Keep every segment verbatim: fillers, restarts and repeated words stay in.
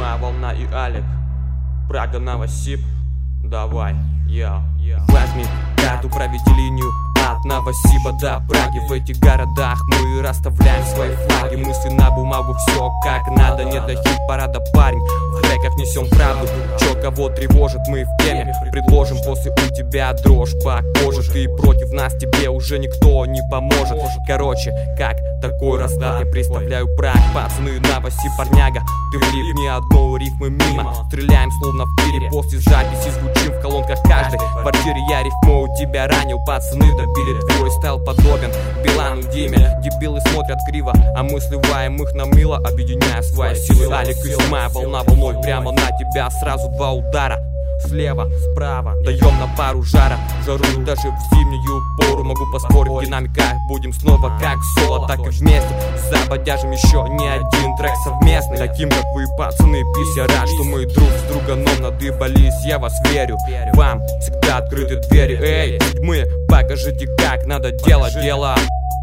седьмая волна и Алик. Прага, Новосиб. Давай, я, я. Возьми карту, проведи линию от Новосиба до Праги. В этих городах мы расставляем свои флаги. Мысли на бумагу, все как надо. Не до хит-парада, парень. В треках несем правду. Чё кого тревожит, мы в теме. Предложим, после у тебя дрожь по коже. Ты против нас, тебе уже никто не поможет. Короче, как такой расклад я представляю Праг. Пацаны, Новосиб, парняга. Ты влип, ни одной рифмы мимо. Стреляем словно в тире. После записи звучим в колонках каждой. В квартире я рифмую, тебя ранил. Пацаны добили, твой стайл подобен Билану, Диме. Дебилы смотрят криво, а мы сливаем их на мыло, объединяя свои силы. Алик и седьмая волна волной прямо на тебя. Сразу два удара, слева, справа. Даем на пару жара, жару даже в зимнюю пору. Могу поспорить, в динамиках будем снова как соло, так и вместе. Забодяжим еще не один трек совместный. Таким как вы, пацаны, пись, я рад, что мы друг с друганом надыбались. Я вас верю, вам всегда открыты двери. Эй, мы, покажите, как надо делать дело.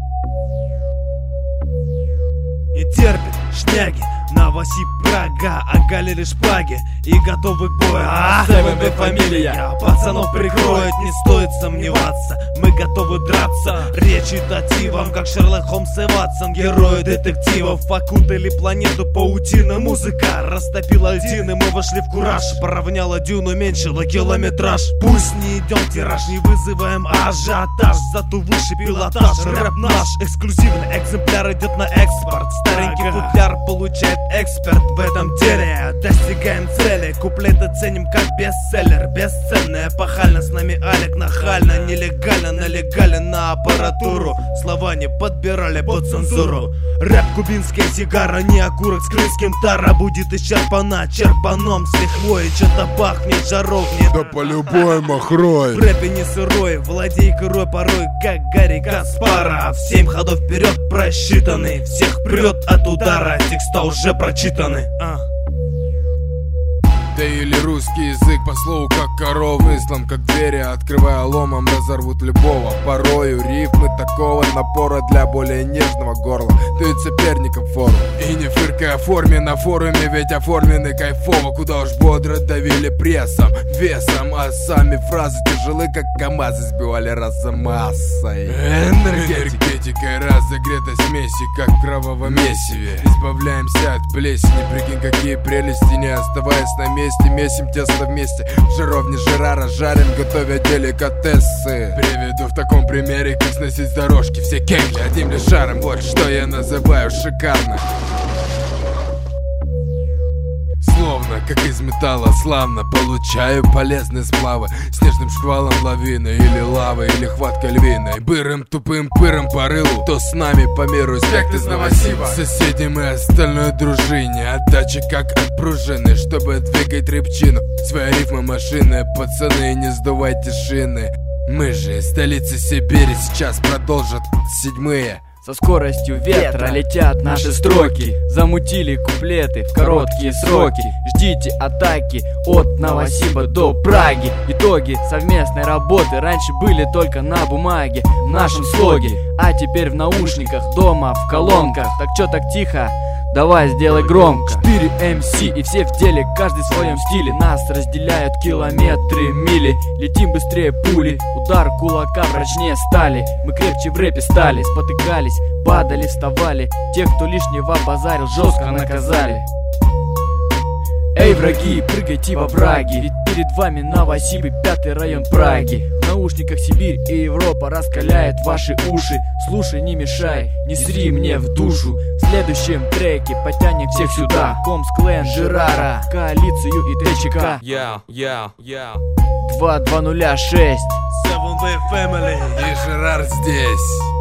Не терпит шняги, Новосиб, Прага, оголили шпаги и готовы к бою. А, СВВ фамилия, пацанов прикроет, не стоит сомневаться. Мы готовы драться, речитативом, как Шерлок Холмс и Ватсон. Герои детективов окутали планету паутина. Музыка растопила льдины, мы вошли в кураж. Поравняла дюну, уменьшила километраж. Пусть не идем в тираж, не вызываем ажиотаж, зато выше пилотаж. Рэп наш, эксклюзивный экземпляр идет на экспорт. Старенький футляр получает эксперт в этом деле. Достигаем цели, куплеты ценим как бестселлер. Бесценная пахально, с нами Алик нахально. Нелегально налегален на аппаратуру. Слова не подбирали под цензуру. Рэп кубинская сигара, не окурок с крымским тара. Будет исчерпана черпаном с лихвой. Что-то пахнет, жаров нет. Да по-любому хрой. В рэпе не сырой, владей корой порой, как Гарри Каспаров. Семь ходов вперед просчитаны, всех прет от удара, текста уже прочитаны. а. Да или русский язык по слову как коров. Ислам как двери, открывая ломом, разорвут любого. Порою рифмы такого напора для более нежного горла дают соперникам фору. И не фыркая о форме на форуме, ведь оформлены кайфово. Куда уж бодро давили прессом, весом. А сами фразы тяжелы, как КамАЗы, сбивали раз за массой. Энергетикой разогретой смеси, как в кровавом месиве. Избавляемся от плесени, прикинь, какие прелести. Не оставаясь на месте, месим тесто вместе. В жаровне Жерара жарим, готовя деликатесы. Приведу в таком примере, как сносить с дорожки все кегли одним лишь шаром. Вот что я называю шикарно. Словно, как из металла, славно получаю полезные сплавы. Снежным шквалом лавины, или лавы, или хваткой львиной. Бырым тупым пыром по рылу, то с нами по миру спект из Новосиба. Соседям и остальной дружине отдача как от пружины, чтобы двигать рыбчину. Свои рифмы машины, пацаны, не сдувайте шины. Мы же из столицы Сибири сейчас продолжат седьмые. Со скоростью ветра летят наши строки. Замутили куплеты в короткие сроки. Ждите атаки от Новосиба до Праги. Итоги совместной работы раньше были только на бумаге, в нашем слоге. А теперь в наушниках, дома, в колонках. Так чё так тихо? Давай сделай громко. Четыре эм си и все в деле, каждый в своем стиле. Нас разделяют километры, мили. Летим быстрее пули, удар кулака прочнее стали. Мы крепче в рэпе стали, спотыкались, падали, вставали. Тех, кто лишнего базарил, жестко наказали. Эй, враги, прыгайте во враги, ведь перед вами Новосиб и пятый район Праги. В наушниках Сибирь и Европа раскаляет ваши уши. Слушай, не мешай, не сри мне в душу. В следующем треке потянем всех сюда. Комс, Клен, Жерара, коалицию и ТЧК. Я, я, я. два два нуля шесть. СВВ Family. И Жерар здесь.